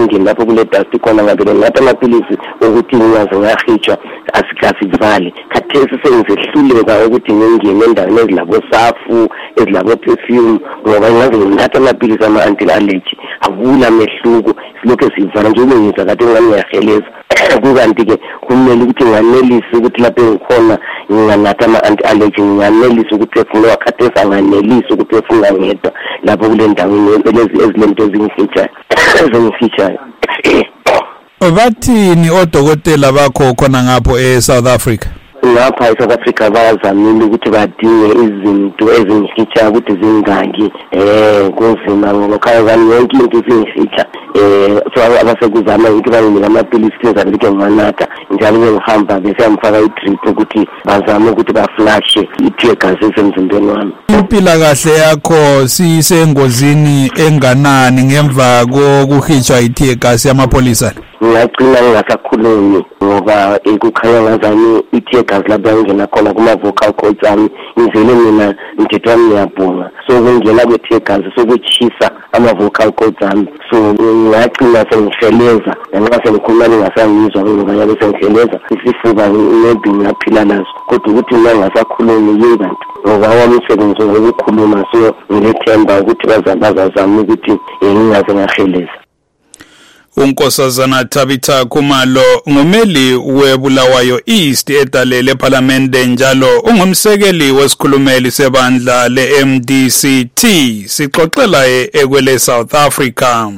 engine lapho kule dust khona ngabe ngathi amaphilisi ukuthi ngingaze ngahitshwa asikasivali khathesi sengisehluleka ukuthi ngingene endaweni ezilabo safu ezilabo perfume ngoba ngaze ngithatha amaphilisi ama-anti-allergy akula mehluko silokho sivala nje ubengisa kade ngiyaheleza kukanti ke kumele ukuthi nganelise ukuthi lapho ngikhona nginganatha ama-anti-allergy nganelise ukuphefumula wakhathesi anganelise ukuphefumula ngedwa lapho kule ndaweni ezilento ezingifitshayo. Bathini odokotela bakho khona ngapho eSouth Africa? Lapha eSouth Africa bazamile ukuthi badinge izinto ezingifitsha ukuthi zingaki kunzima ngoba khayazani yonke into ezingifitsha so abasekuzama ukuthi bayinika amaphilisi enzabe ukuthi ngiwanatha njalo ngihamba bese amfaka i-drip ukuthi bazame ukuthi baflashe i-tear gas esemzimbeni wami. Impila kahle yakho sisengozini enganani ngemva kokuhitshwa i-tear gas yamapholisa? Ngiyagcina ngingasakhulumi ngoba kukhanya ngazani i-tear gas lapho ngena khona kuma-vocal cords ami ngivele mina mthetho wami ngiyabhunga so kungena kwe-tear gas sokuchisa ama-vocal cords ami so ngiyagcina sengiheleza ngenxa sengikhuluma ngingasangizwa ngoba yabe sengiheleza isifuba maybe ngiyaphila naso kodwa ukuthi mina ngingasakhulumi yiyo bantu ngoba wami umsebenzi wokukhuluma so ngilethemba ukuthi bazazama ukuthi ngingaze ngaheleza. Unkosazana Tabitha Khumalo ngumeli weBulawayo East edalele eParliamente njalo ungumsekeli wesikhulumeli sebandla leMDCT sixoxela ekwele South Africa.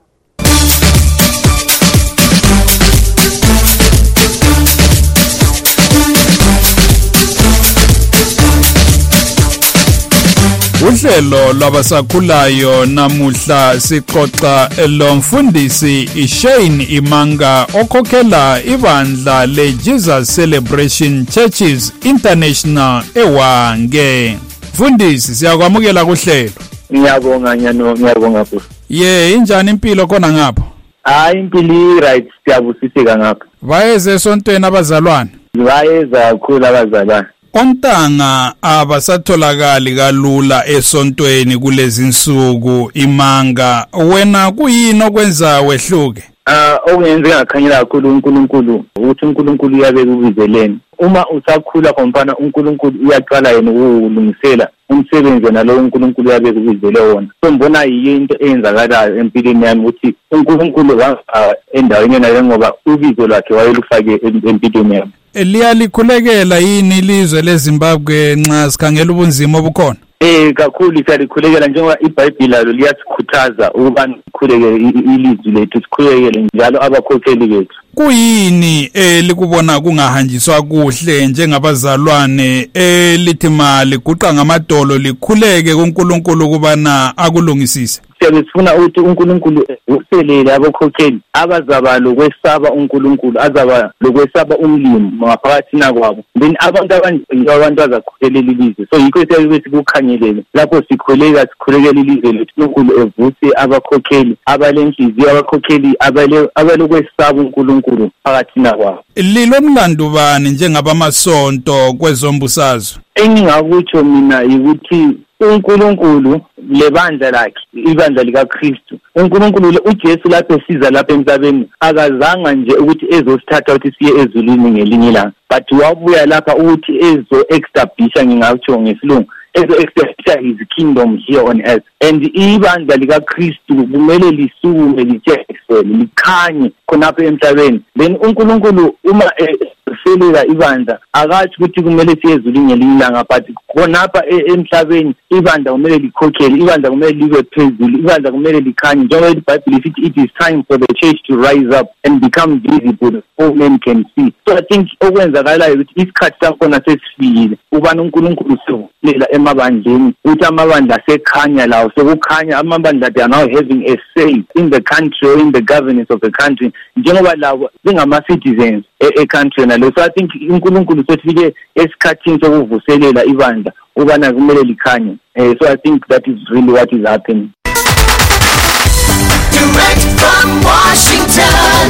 Uhlelo lwabasakhulayo namuhla sixoxa lomfundisi Shane Imanga okhokhela ibandla leJesus Celebration Churches International eWange. Mfundisi siyakwamukela kuhlelo. Ngiyabonga ngiyabonga futhi. Injani impilo khona ngapha? Impilo right siyabusiseka ngapha. Bayeze esontweni abazalwane? Bayeza kakhulu abazalwane. Ontanga abasatholakali kalula esontweni kulezi insuku Imanga wena kuyini okwenza wehluke? Okuyenza ngakhanyela kakhulu uNkulunkulu ukuthi uNkulunkulu uyabeka ubizeleni. Uma usakhula kompana uNkulunkulu uyaqala yena ukulungisela umsebenzi nalo uNkulunkulu uyabeka ubizele wona. So ngibona yinto eyenzakalayo empilweni yami ukuthi uNkulunkulu endaweni nayo ngoba ubizo lwakhe wayelufake empilweni yami. Liyalikhulekela yini ilizwe leZimbabwe nxa sikhangela ubunzima obukhona? Kakhulu siyalikhulekela njengoba iBhayibheli lalo liyasikhuthaza ukuba sikhulekele ilizwe lethu sikhulekele njalo abakhokheli bethu. Kuyini likubona kungahanjiswa kuhle njengabazalwane lithi mali guqa ngamadolo likhuleke kuNkulunkulu kubana akulungisise? Sifuna ukuthi uNkulunkulu uselele abakhokheli abazaba lokwesaba uNkulunkulu azaba lokwesaba umlimo ngaphakathi kwabo then abantu azakhulekela ilizwe so yikho ukuthi kukhangelele lapho sikhulekela ilizwe lethu uNkulunkulu evuse abakhokheli abalenhliziyo abakhokheli abalokwesaba uNkulunkulu phakathi kwabo. Lilomlando bani njengabamasonto kwezombusazwe? Engingakutsho mina ukuthi uNkulunkulu lebandla lakhe ibandla likaKristu uNkulunkulu uJesu lapho esiza lapha emhlabeni akazanga nje ukuthi ezosithatha ukuthi siye ezulwini ngelinye ilanga but wabuya lapha ukuthi establish ngingakutsho ngesilungu establish his kingdom here on earth and ibandla likaKristu kumele lisukume litshekiswe likhanye khonapha emhlabeni then uNkulunkulu uma selela ibandla akathi ukuthi kumele siye ezulwini ngelinye ilanga but khonapha emhlabeni ibandla kumele likhokhele ibandla kumele libe phezulu ibandla kumele likhanye njengoba iBhayibheli sithi it is time for the church to rise up and become visible all men can see. So I think okwenzakalayo ukuthi isikhathi sakhona sesifikile ubani uNkulunkulu sevulela emabandleni ukuthi amabandla sekhanya lawo sokukhanya amabandla they are now having a say in the country or in the governance of the country njengoba labo singama-citizens e-country nalo. So I think uNkulunkulu sefike esikhathini sokuvuselela ibandla ubana kumele likhanye. So I think that is really what is happening. Direct from Washington,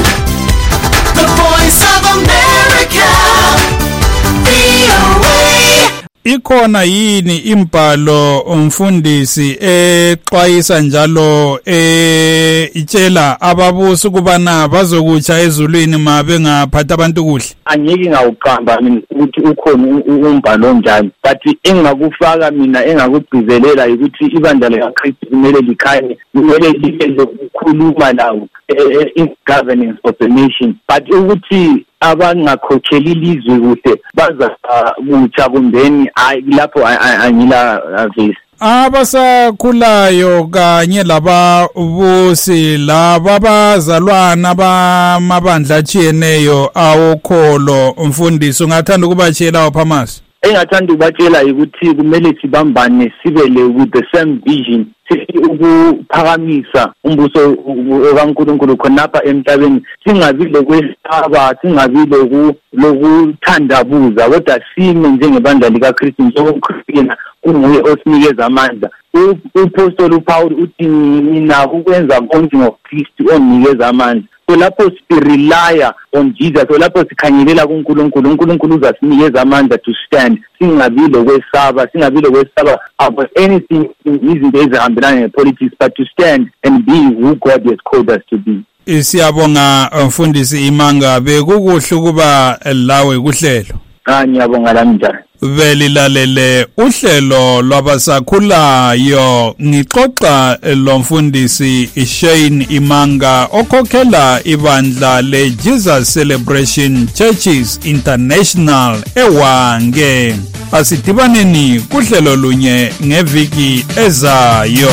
the voice of America, VOA. ikhona yini imbhalo umfundisi exwayisa njalo itshela ababusi kubana bazokutsha ezulwini mabe ngaphatha abantu kuhle? Angeke ngawuqamba mina ukuthi ukhona umbhalo onjani, but engakufaka mina engakugcizelela ukuthi ibandla likaKristu kumele likhanye, kumele libe lokukhuluma lawo in governance of the nation, but ukuthi abangakhokheli ilizwe kuhle baza kutsha kumbeni lapho angila visi. Abasakhulayo kanye lababusi laba bazalwana bamabandla atshiyeneyo awokholo, umfundisi ungathanda ukubatshela waphamasi? Engathanda ukubatshela ukuthi kumele sibambane sibele with the same vision, ukuphakamisa umbuso kaNkulunkulu khonapha emhlabeni, singabi lokwesaba, singabi lokuthandabuza, kodwa sime njengebandla likaKristu njengoKristu kunguye osinikeza amandla. Upostoli uPaul uthi mina ukwenza konke ngoKristu onikeza amandla. So lapho sirelya on Jesus, so lapho sikhanyelela kuNkulunkulu, uNkulunkulu uzasinikeza amandla to stand, singabi lokwesaba about anything, izinto ezihambelana nepolitics, but to stand and be who God has called us to be. Siyabonga mfundisi Imanga, bekukuhle kuba lawe kuhlelo. Ngiyabonga lami njani. Belilalele uhlelo lwabasakhulayo, ngixoxa lo mfundisi Shane Imanga okhokhela ibandla leJesus Celebration Churches International eWange. Asidibaneni kuhlelo lunye ngeviki ezayo.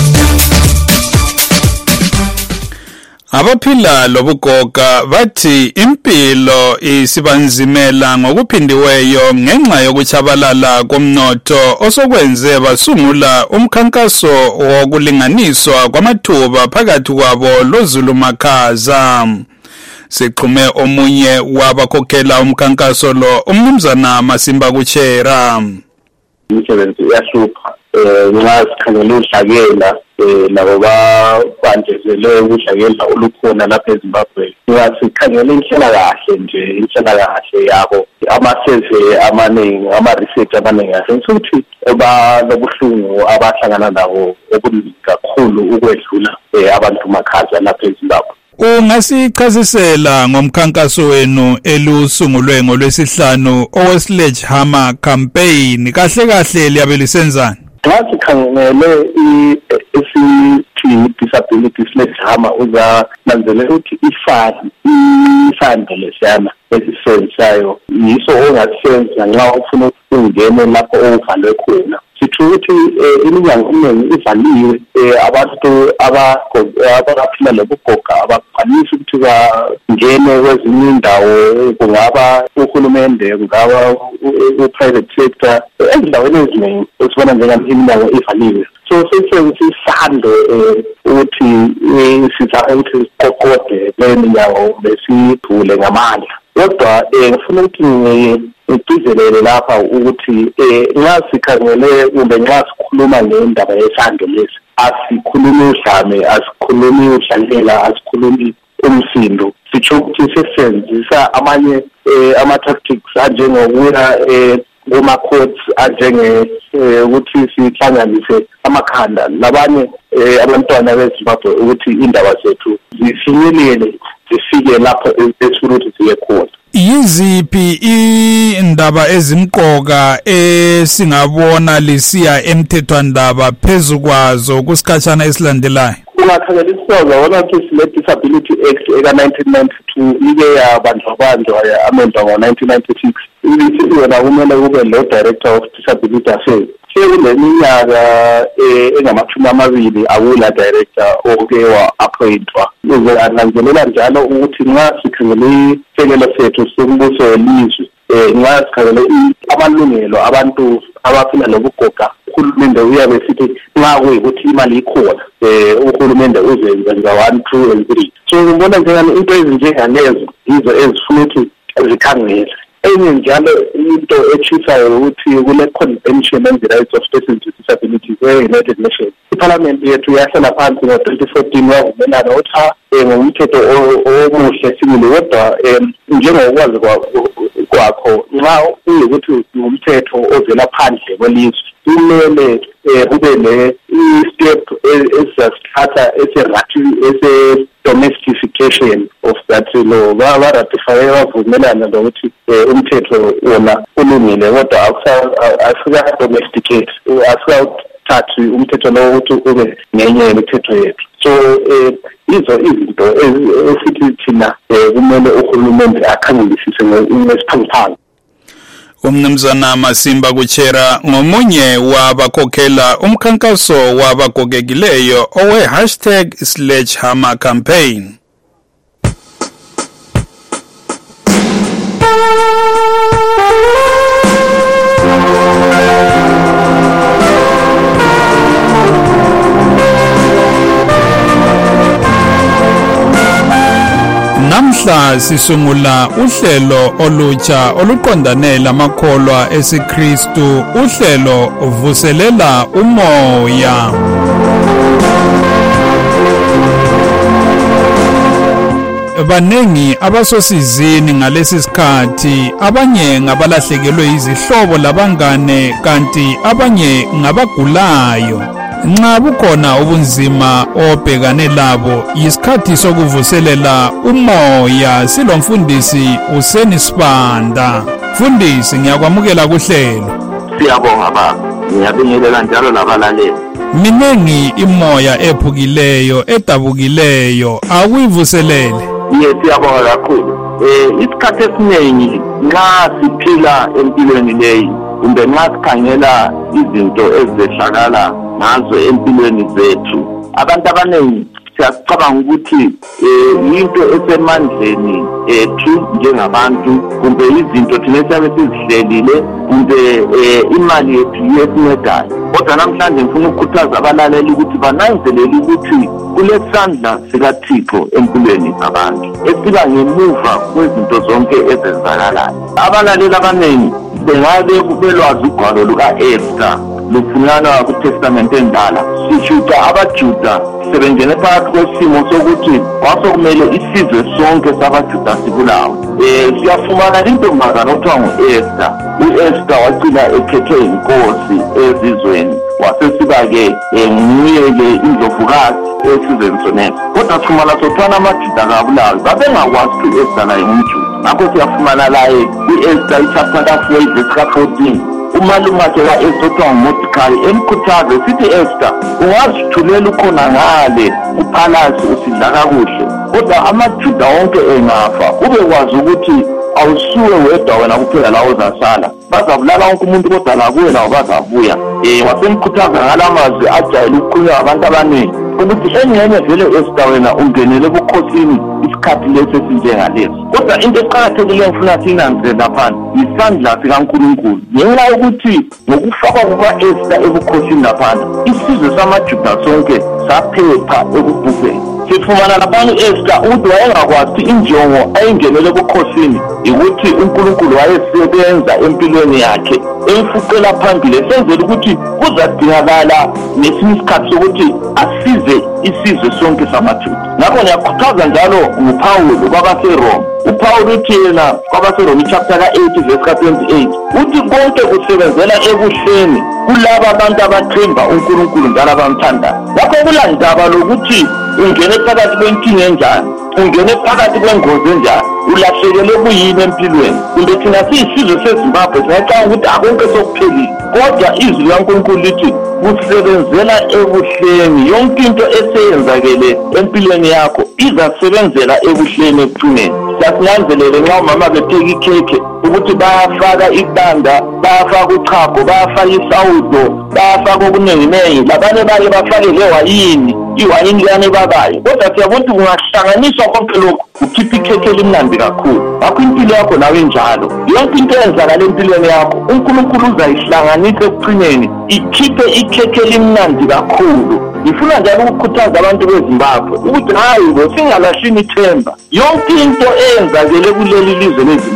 Abaphila lobugoga bathi impilo isibanzimela ngokuphindiweyo ngenxa yokuchabalala komnotho osokwenze basungula umkhankaso wokulinganiswa kwamathuba phakathi kwabo loZulumakhaza. Siqhume omunye wabakhokhela umkhankaso lo, umnumzana Masimba Kuchera. Imisebenzi iyashupha nxa sikhangela udlakela labo babandezele udlakela olukhona lapha eZimbabwe. Ngasikhangela inhlalakahle yabo, ama-survey amaningi, ama-research amaningi asenza ukuthi banobuhlungu abahlangana nabo obuningi kakhulu ukwedlula abantu Makhaza lapha eZimbabwe. Ungasichazisela ngomkhankaso wenu elusungulwe ngoLwesihlanu oweSledgehammer campaign, kahle liyabe lisenzani? Xa sikhangele disability Sledgehammer uzananzelela ukuthi isando lesiyana esisenzayo yiso ongasisenza nxa ufuna ukungena lapho ovalwe khona. Sitho ukuthi iminyango eminingi ivaliwe, abantu abaphila lobugoga abakwanisi ukuthi bangene kwezinye indawo, kungaba uhulumende, kungaba u-private sector, ezindaweni eziningi esibona njengeminyango ivaliwe. So sisebenzisa isando ukuthi sizame ukuthi siqoqode le minyango besivule ngamandla. Kodwa ngifuna ukuthi ngigcizelele lapha ukuthi nxa sikhangele kumbe nxa sikhuluma ngendaba yesando lesi, asikhulumi udlame, asikhulumi udlalela, asikhulumi umsindo. Sitsho ukuthi sisebenzisa amanye ama-tactics anjengokuya kuma-courts, ukuthi sihlanganise amakhanda labanye abantwana beZimbabwe ukuthi indaba zethu zifinyelele, zifike lapho esifuna ukuthi ziye khona. Yiziphi indaba ezimqoka esingabona lisiya emthethwandaba phezu kwazo kusikhatshana esilandelayo? Ungakhangela isizathu wona ukuthi le-Disability Act eka-1992 ike yabanjwa amendwa ngo-1996. Ibithi wena kumele kube lo-Director of Disability Affairs. Kule minyaka engama-20 akula director oke wa-appointwa. Uzananzelela njalo ukuthi nxa sikhangele isekelo sethu sombuso welizwe, nxa sikhangele amalungelo abantu abaphila lobugoga, uhulumende uyabe sithi nxa kuyikuthi imali ikhona, uhulumende uzenza 1, 2 and 3. So ngibona njengani into ezinjengalezo yizo ezifuna ukuthi zikhangele. Enye njalo into echisayo ukuthi kule Convention on the Rights of Persons with Disabilities e-United Nations iParliament yethu yahlala phansi ngo-2014 wavumelana ukuthi ngomthetho omuhle sibili kodwa njengokwazi kwakho nxa uyikuthi ngumthetho ovela phandle kwelizwe kumele kube le step esasithatha domestification of that law baratify bavumelana nokuthi umthetho wona ulungile kodwa asika domesticate asika umthetho lo ukuthi ube ngenye yemithetho yethu. So izo izinto esithi thina kumele uhulumende akhangelisise ngesiphangiphangi. Umnumzana Masimba Kuchera ngomunye wabakhokhela umkhankaso wabagogekileyo owe#sledgehammer campaign. Namhla sisungula uhlelo olutsha oluqondane lamakholwa esiKristu, uhlelo uvuselela umoya. Banengi abasosizini ngalesi sikhathi, abanye ngabalahlekelwe izihlobo labangane kanti abanye ngabagulayo. Nxa bukhona ubunzima obhekane labo, yisikhathi sokuvuselela umoya. Silomfundisi Useni Sibanda. Mfundisi, ngiyakwamukela kuhlelo. Siyabonga baba, ngiyabingelela njalo labalaleli. Minengi imoya ephukileyo edabukileyo, akuyivuselele. Siyabonga kakhulu. Isikhathi esiningi nxa siphila empilweni leyi kumbe nxa sikhangela izinto ezehlakala ngazo empilweni zethu, abantu abaningi siyacabanga ukuthi into esemandleni ethu njengabantu kumbe izinto thina esiyabe sizihlelile kumbe imali yethu yesincedayo. Kodwa namhlanje ngifuna ukukhuthaza abalaleli ukuthi bananzelele ukuthi kulesandla sikaThixo empilweni zabantu esiba ngemuva kwezinto zonke ezenzakalayo. Abalaleli abaningi bengabe belwazi ugwalo luka-Esther lufunyanwa kuTestament endala. Sishuta abaJuda sebengene phakathi kwesimo sokuthi kwasokumele isizwe sonke sabaJuda sibulawe. Siyafumana intombazana okuthiwa ngu-Esther. U-Esther wagcina ekhethwe inkosi ezizweni, wasesiba-ke nguye-ke indlovukazi esizweni sonesi. Kodwa sifumana sothwana amaJuda kabulawe, babengakwazi ukuthi u-Esther naye ngumJuda. Ngakho siyafumana laye ku-Esther ichapter 4 verse 14 umalume wakhe ka-Esther okuthiwa nguMordecai emkhuthaze sithi, Esther, ungazithulela ukhona ngale kuphalasi usidla kakuhle, kodwa amaJuda wonke engafa ubekwazi ukuthi awusuwe wedwa wena kuphela la uzasala, bazabulala wonke umuntu kodwa lakuwe lawo bazabuya. Wasemkhuthaza ngalamazwi ajayele ukukhulunywa abantu abaningi ukuthi engene vele Esther wena ungenele ebukhosini isikhathi lesi esinjengalesi. Kodwa into eqakathekileyo ngifuna sinanze lapha isandla sikaNkulunkulu. Ngenxa yokuthi ngokufakwa kuka-Esther ebukhosini lapha isizwe samaJuda sonke saphepha ekubhubheni. Sifumana lapha u-Esther ukuthi wayengakwazi injongo ayingenele ebukhosini ukuthi uNkulunkulu wayesebenza empilweni yakhe emfuqela phambili esenzela ukuthi kuzadingakala nesinye isikhathi sokuthi asize isizwe sonke samaJuda. Ngakho ngiyakhuthaza njalo nguPawulu kwabaseRoma. uPawulu uthi yena kwabaseRoma chapter 8 verse 28 uthi konke kusebenzela ebuhleni kulabo abantu abathemba uNkulunkulu njalo abamthandayo. Ngakho kulandaba lokuthi ungene phakathi kwenkinga enjani, ungene phakathi kwengozi enjani, ulahlekelwe kuyini empilweni, kumbe thina siyisizwe seZimbabwe siyacabanga ukuthi akonke sokuphelile. Kodwa izwi likaNkulunkulu lithi kusebenzela ebuhleni. Yonke into eseyenzakele empilweni yakho izasebenzela ebuhleni ekuphumeni. Siyasinanzelele nxa umama bepheka ikhekhe ukuthi bayafaka iqanda, bayafaka uchago, bayafaka isawudo, bayafaka okuningi. Labanye baye bafake lewayini, iwayini liyane babayo. Kodwa siyabona ukuthi kungahlanganiswa konke lokhu ukhipha ikhekhe elimnandi kakhulu. Ngakho impilo yakho nawe njalo. Yonke into eyenzakala empilweni yakho uNkulunkulu uzayihlanganisa ekucineni ikhiphe ikhekhe elimnandi kakhulu. Ngifuna njalo ukukhuthaza abantu beZimbabwe ukuthi hayi singalashini ithemba. Yonke into eyenzakele kuleli lizwe leZimbabwe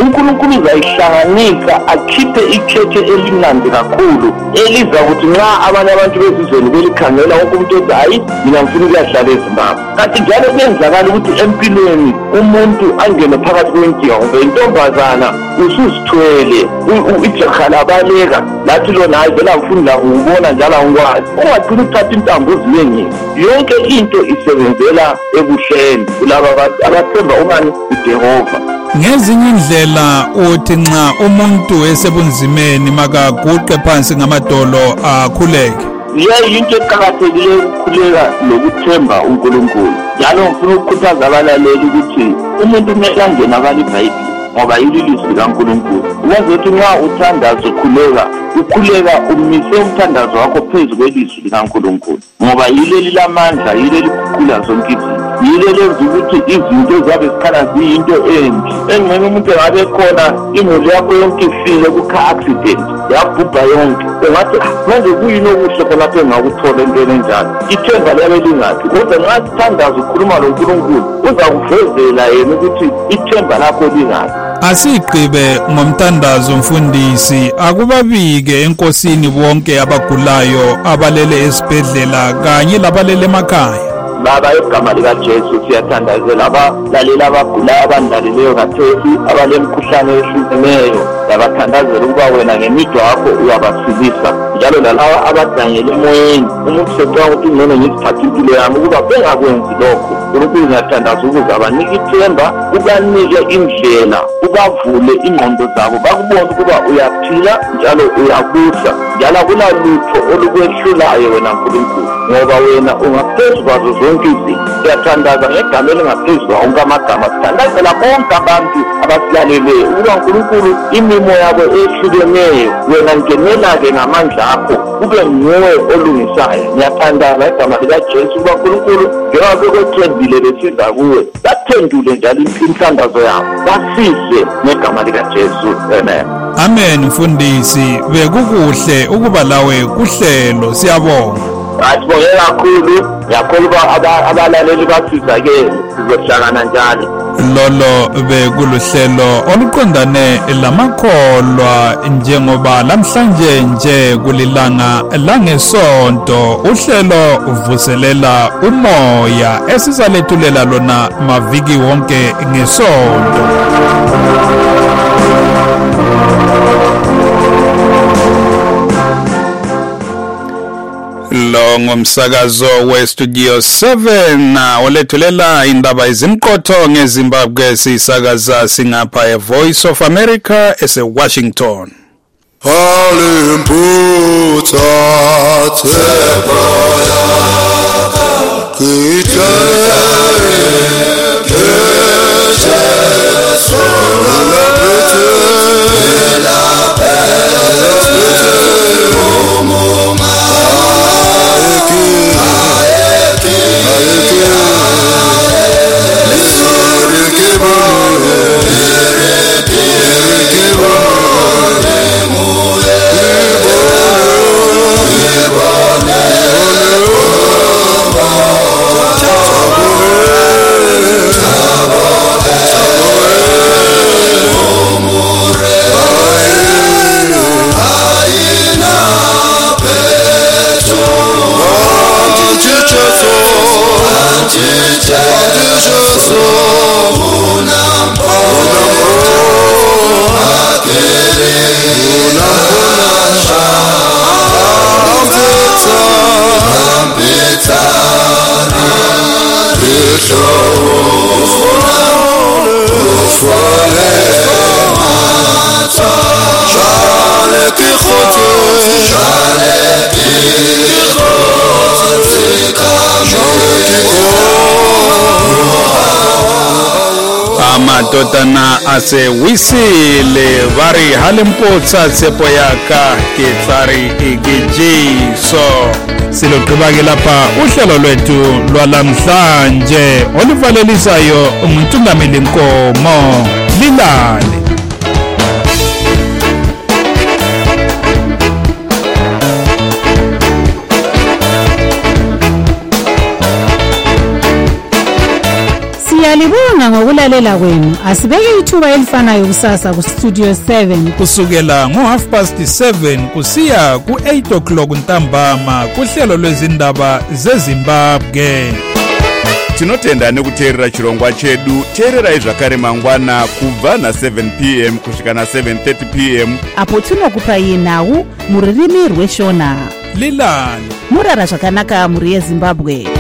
uNkulunkulu uzayihlanganisa akhiphe ikhekhe elimnandi kakhulu eliza ukuthi nxa abanye abantu bezizweni belikhangela wonke umuntu ethi hayi mina ngifuna ukuyahlala eZimbabwe. Kanti njalo kuyenzakala ukuthi empilweni umuntu angene phakathi kwenkinga ngoba intombazana usuzithwele ijaha labaleka lathi lona hayi vele angifuni la ukubona njalo angikwazi. Ungagcina ukuthatha intambo uzinyengile. Yonke into isebenzela ebuhleni kulaba abathemba umani uJehova. Ngezinye indlela uthi nxa umuntu esebunzimeni makaguqe phansi ngamadolo akhuleke. Into eqakathekile ukukhuleka nokuthemba uNkulunkulu. Njalo ngifuna ukukhuthaza abalaleli ukuthi umuntu kumele angene iBhayibheli ngoba yilizwi likaNkulunkulu. Uyenza ukuthi nxa uthandaza ukhuleka umise umthandazo wakho phezu kwelizwi likaNkulunkulu ngoba yileli lamandla, yileli kukula zonke izinto. Yile lenza ukuthi izinto zabe zikhala ziyinto embi. Engxenye umuntu engabe khona imuli yakho yonke ifile ku-car accident yabhubha yonke, engathi manje kuyini okuhle khonapho engakuthola entweni enjalo. Ithemba liyabe lingaphi, kodwa nxa sithandaza ukhuluma loNkulunkulu uzakuvezela yena ukuthi ithemba lakho lingaphi. Asiqhibe ngomthandazo mfundisi, akubabike enkosini bonke abagulayo abalele esibhedlela kanye labalele emakhaya. Baba igama likaJesu siyathandazela abalaleli abagulayo abandlaleleyo kathesi abalemkhuhlane ehlukeneyo. Yabathandazela ukuba wena ngemidwa yakho uyabasilisa njalo lalawa abadangele emoyeni. Umuntu secanga ukuthi ngene ngizithathe impilo yami ukuba bengakwenzi lokho. uNkulunkulu uyathandaza ukuze abanike ithemba, ubanike indlela, ubavule ingqondo zabo bakubone ukuba uyaphila njalo uyabusa njalo akulalutho olukwehlulayo wena Nkulunkulu ngoba wena ungaphezu kwazo zonke izinto. Siyathandaza ngegama elingaphezu wonke amagama. Sithandazela bonke abantu abasilaleleyo ukuba Nkulunkulu imimo yabo ehlukeneyo wena ngenela-ke ngamandla akho ube nguwe olungisayo. Ngiyathandaza ngegama likaJesu ukuba Nkulunkulu njengoba bekwethembile besiza kuwe bathendule njalo imthandazo yabo basize ngegama likaJesu. Amen. Amen. Mfundisi, bekukuhle ukuba lawe kuhlelo, siyabonga. Sibonge kakhulu, ngiyakholwa abalaleli basizakele, sizohlangana njalo. Lolo bekuluhlelo oluqondane lamakholwa njengoba namhlanje nje kulilanga langesonto uhlelo uvuselela umoya esizalethulela lona maviki wonke ngesonto. Lo ngomsakazo weStudio 7 olethulela indaba izimqotho ngeZimbabwe sisakaza singapha eVoice of America eseWashington. Halimputha teboya amadodana asewisile vari halimputsa tsepoyaka kitlari igijiso. Siloqhubake lapha uhlelo lwethu lwalamhlanje oluvalelisayo uMntungameli Nkomo. Lilale. Siyalibonga ngokulalela kwenu. Asibeke ithuba elifanayo kusasa ku Studio 7 kusukela ngo7:30 kusiya ku8 ntambama kuhlelo lwezindaba zeZimbabwe. Tinotenda nekuteerera chirongwa chedu. Teererai zvakare mangwana kubva na7 p.m. kusvika na7:30 p.m. apo tinokupai nhau mururimi rweshona. Lilani murara zvakanaka muri yeZimbabwe.